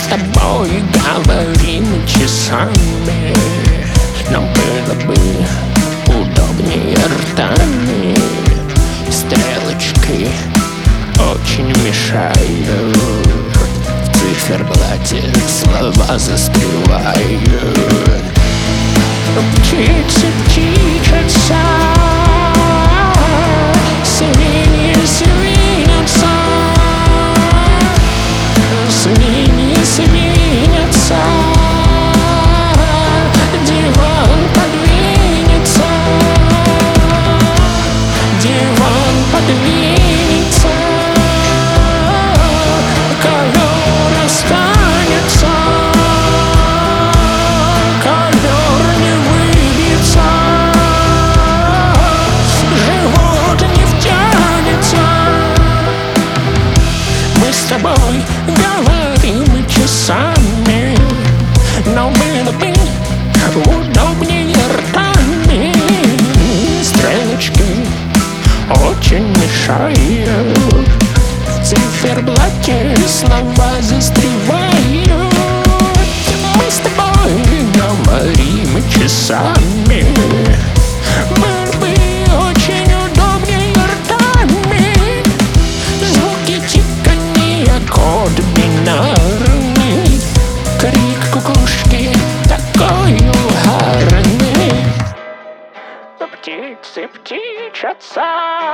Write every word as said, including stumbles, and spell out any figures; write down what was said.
с тобой говорим часами, но было бы удобнее ртами. Стрелочки очень мешают, в циферблате слова застревают. Птицы птичатся, свиньи свинятся, свиньи свинятся, диван подвинется, диван подвинется, ковер останется, ковер не выбьется, живот не втянется. Мы с тобой говорим часами, но было бы удобнее ртами. Стрелочки очень мешают, в циферблате слова застревают. Мы с тобой говорим часами, было бы очень удобнее ртами. Звуки тиканья, код бинарный, крик кукушки такой угарный. Птицы птичатся,